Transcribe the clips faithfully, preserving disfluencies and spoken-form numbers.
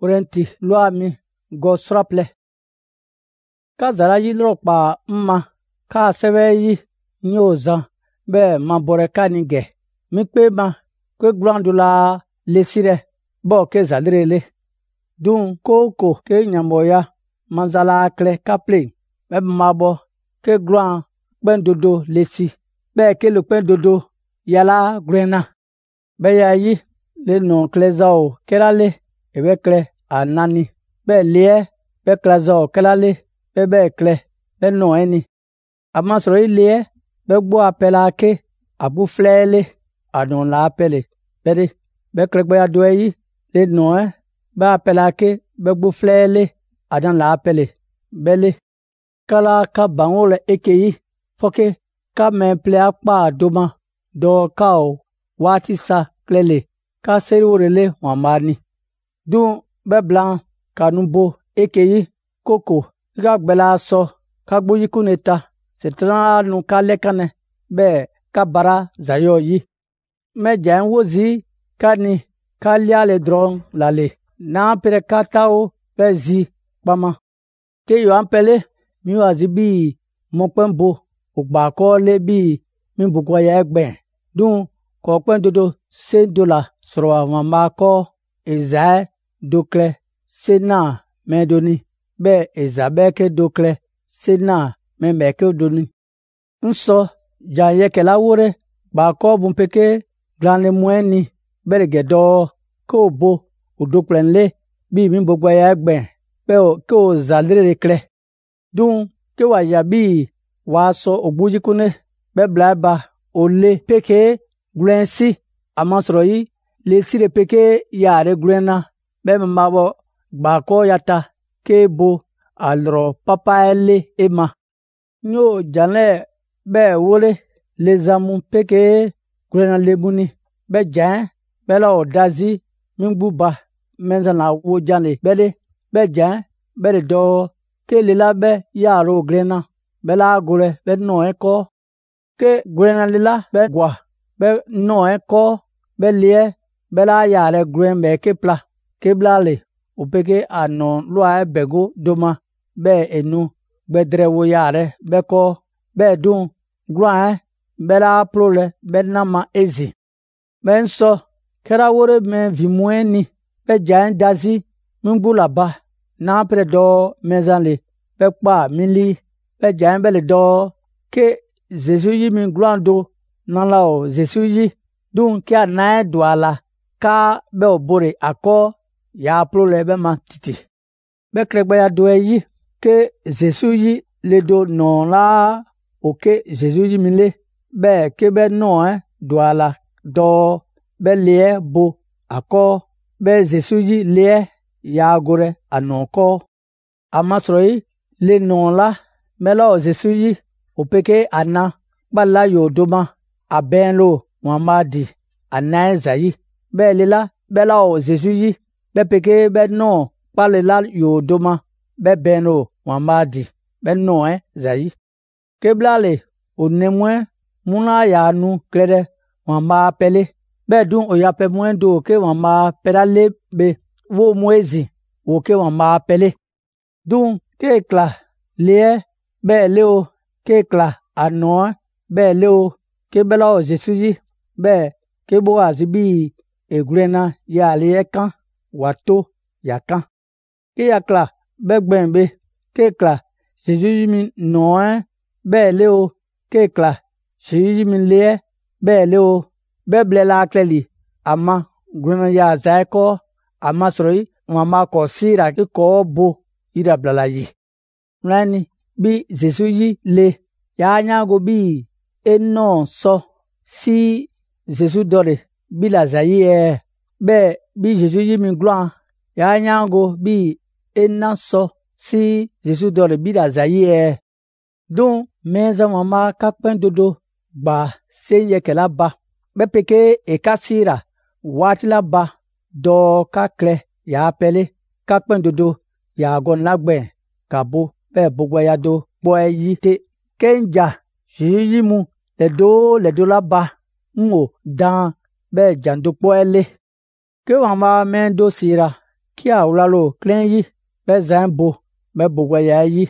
urenti lua mi go sraple. Ka zara yi lro pa mma ka sebe yi nyoza be ma bore ka ni ge. Mi pe ma kwe grandula lesire bo ke zalirele. Dun koko ke nyamboya manzala kle kaple be ma bo ke grand ben dodo lesi be ke le pen dodo yala grena be ya yi le non klezao kelale ebe kle anani be lie be klezao kelale be be kle be non eni amasro ilie be gbo apela ke abu flele anon la apele bede be kle gbo ya do yi le non e be apela ke be gbo flele adan la apele bele kala ka bangole ekeyi foke ka me ple akpa doma do kao wati sa klele ka serurele wamani dun be blan kanumbo ekeyi koko ga gbela so ka gboyi kuneta setra nu kale kane be ka bara zayo yi me jan wozi kani kalia le dron lale na pere katao be zi pama ke yo ampele mi wazibi mo pembo ogba ko le bi mi bugo ya egbe dun ko pen dodo se dola soro awon ma ko eza dokle sena medoni be ezabe ke dokle sena me meke doni nso jaye ke la wore ba ko bun peke glanle mueni bergedo ko bo odoklenle bi mi bugo ya egbe pe o ko zalire kle dun ke wa ya bi wa so ogbujikune be blaba ole peke glensi amasro yi le sire peke yare glena be mabo gbako yata ke bo alro papa ele ema nyo jane be wole le zamu peke glena lebuni be jan be la odazi mingbuba menzana wo jane bele be jan be do ke le labe yaro glena be la gore be no eko ke glena le la be gwa be no eko be lie be la yare gren be ke pla ke blale opeke anon lwa bego doma be enu be drewo yare be ko be dun gran be la prole be nama ezi ben so kera wore me vimueni be jan dazi mbula ba na pre do mezanle be pa mili be jan be le do ke Jesus yi mi glando nan la o Jesus yi dun ki ana douala ka be obore ako ya prole be ma titi be kregba ya do yi ke Jesus yi le do non la oke Jesus yi mi le be ke be non eh douala do be le bo ako be Jesus yi le ya gore anoko amasroi le non la melo Jesus yi opeke ana bala yodoma abenlo wamadi anazayi be lela bela o Jesus yi be peke be no palela yodoma be beno wamadi be no eh zayi keblale onemwe muna ya nu klede wama pele be dun oyape mwendo ke wama pedale be wo mwezi wo ke wama pele dun kekla le be leo kekla ano be leo ke bela o Jesus yi be ke bo azibi egrena ya le kan wato yakan ke yakla be gbenbe kekla Jesus yi mi no be leo kekla Jesus yi mi le be leo be blela kleli ama grena ya zaiko ama sroi mama ko sira ki ko bo ira blala yi rani bi Jesus yi le ya nya go bi eno so si Jesus dore bi la zayi e be bi Jesus yi mi gloire ya nya go bi ena so si Jesus dore bi la zayi e don meza mama ka pen dodo gba senye ke la ba be peke e kasira wati la ba do ka kle ya pele ka pen dodo ya gon lagbe kabo be bogwa ya do bo yi te kenja yi mu le do le do la ba ngo dan be jando po ele ke wa ma men do sira qui a oulalo clean yi, be zan bo, be bogwaya yi.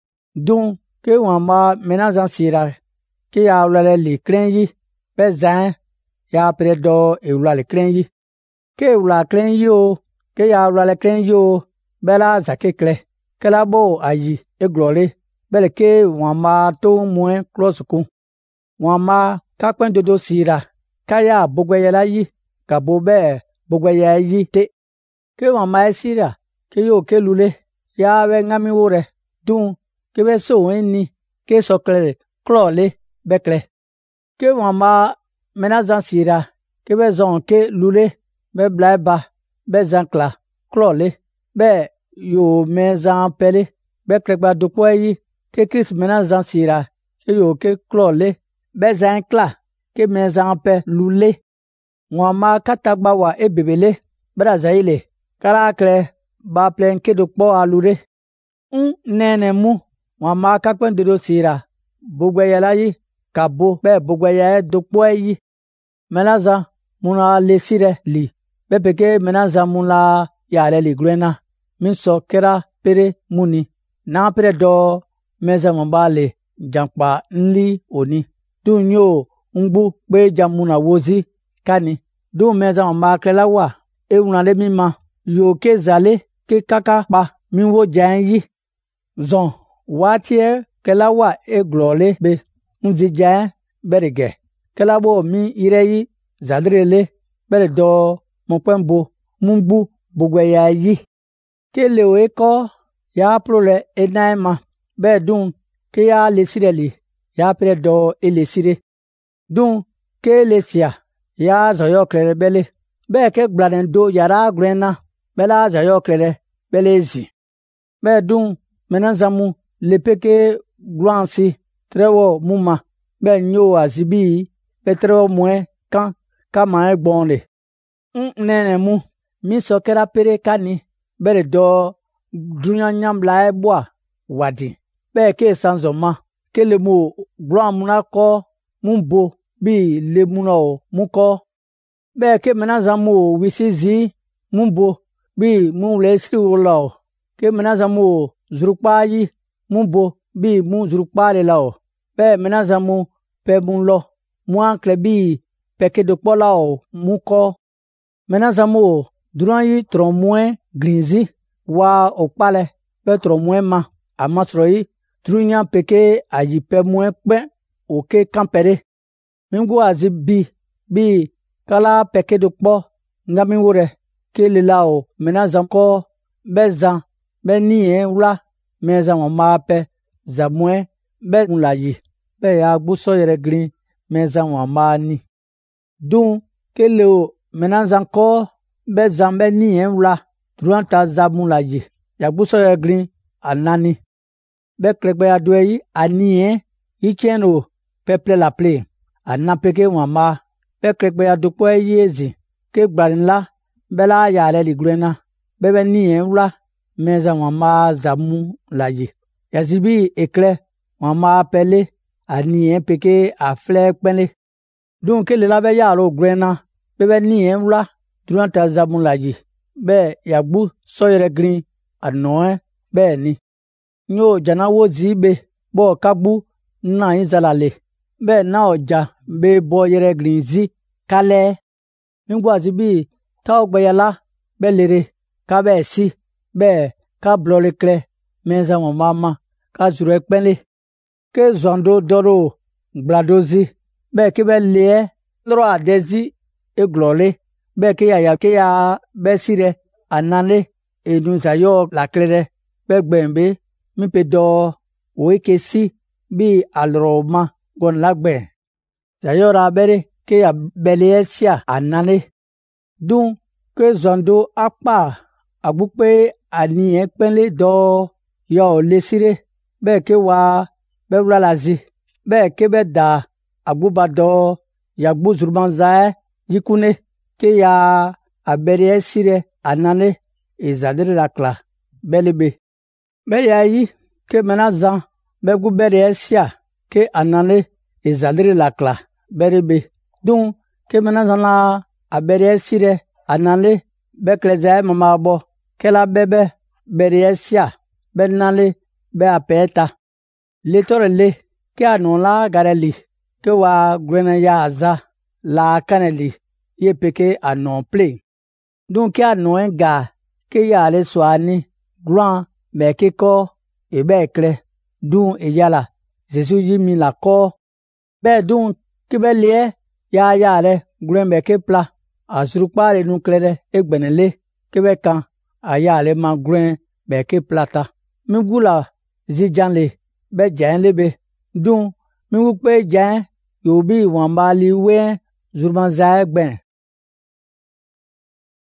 Dun, que wamba menazan sira, qui a oulale li clean yi, be zan, ya predo e oulale clean yi. Que oula clean yi o, que ya oulale clean yi o, be la zake kle, que la bo ayi, e glole, bele que wamba to mwen klosukun. Wamba kakwen dodo sira, kaya bogwaya la yi, ka bobe bogwaya yi te. Que wamba e sira, que yo que lule, ya ve ngami wore, dun, que be so eni, que so klere, klole, bekle. Que wamba menazan sira, que be zon que lule, be blaiba, be zankla, klole, be yo mezan pele, be krekba dukwe yi, que Chris menazan sira, que yo que klole, be zankla, que mezan pe lule. Wamba katagba wa e bebele, brazaile, karakle, ba plen ke dukpo alure. Un nene mu, wamba kakwen dodo sira, bogwaya la yi, kabo, be bogwaya e dukpo yi. Menaza, muna lesire li, be peke menaza muna yale li grena, minso kera pere muni, na pere do meza wamba le, jankpa nli oni. Du nyo, ngbu, be jamuna wozi, kani, du meza wamba krela wa, e unale mima, yo ke zale, ke kaka pa, minwo jan yi. Zon, watie krela wa e glole be, unzi jan berige. Kela bo mi ireyi, zadrele, bere do, mokwenbo, mungbu, bogwaya yi. Ke leo e ko, ya prole e naima, be dun, ke ya lesire li, ya pre do e lesire. Dun, ke lesia, ya zoyo klere bele, be ke bladen do yara grena, bela zoyo klere, bele zi. Be dun, menanzamu, lepeke glansi, trewo muma, be nyo azibi, be trewo mwe, kan, kama e gbonle. Un nene mu, mi so kera pere kani, bele do, dunya nyambla e bwa, wadi. Be ke sanzoma, ke le mu, glan muna ko, mumbo, bi le muna o, muko. Be ke menanzamu wisizi, mumbo, bi mu lesri ulao. Ke menanzamu zurukpa yi, mumbo, bi mu zurukpa le lao. Be menanzamu pe mun lo, muan kle bi peke dukpo lao, muko. Menanzamu duran yi tron mwen grinzi, wa okpale, be tron mwen ma, amasroyi, drunya peke aji pe mwen kwen, oke kampere. Mingu azi bi, bi, kala peke dukpo, ngami wure, ke li lao, menanzam ko, be zan, be niye wla, mezan wama pe, za mwen, be mula yi, be ya buso yere green, mezan wama ni. Dun, ke leo, menanzam ko, be zan be niye wla, duranta za mula yi, ya buso yere green, anani. Be krekbe ya dwe yi, aniye, yi cheno, peple la ple, anapeke wama, be krekbe ya dukwe yi ezi, ke gbarin la, be la yale li grena, bebe niye wla, meza wama zamu la yi. Ya zibi ekle, wama pele, aniye peke a flek pele. Dun ke le la be yalo grena, bebe niye wla, duranta zamu la yi. Be yagbu soyere green, anoe, be ni. Nyo jana wo zibe, bo kagbu, na inzalale. Be na oja, be bo yere green zi, kale. Mingwa zibi, ta ogbayala, be lere, ka be si, be, ka blole kle, meza wamama, ka zure kpenle. Ke zondo doro, gbladozi, be ke be lie, loro adezi, e glole, be ke ya ya ke ya, be sire, anane, e nunzayo la klere, be gbenbe, mi pe do, we ke si, bi alroma, gon lagbe. Zayo ra bere, ke ya beliesia, anane. Dun, ke zondo akpa, agbukpe, ani ekpenle do, yo lesire, be ke wa, be wlalazi, be ke be da, agbuba do, ya gbuzurbanzae, yikune, ke ya aberie sire, anane, izadere lakla, belebe. Be ya yi, ke menazan, be gu berie sia, ke anane, izadere lakla, belebe. Dun, ke menazan la, aberie sire, anane, be klezae mamabo, kela bebe beriesia benale be apeta letore le ke anola gareli ke wa grena ya aza la kaneli ye peke anon ple donc ke anon ga ke ya le soani grand me ke ko e be kle dun e yala Jésus yi mi la ko be dun ke be le ya ya le green be ke pla azrukpa le nu klere e gbenele ke be kan aya le ma green be ke plata mi gula zijanle be jan lebe dun mi wu pe jan yo bi wan ba li we zurban za gben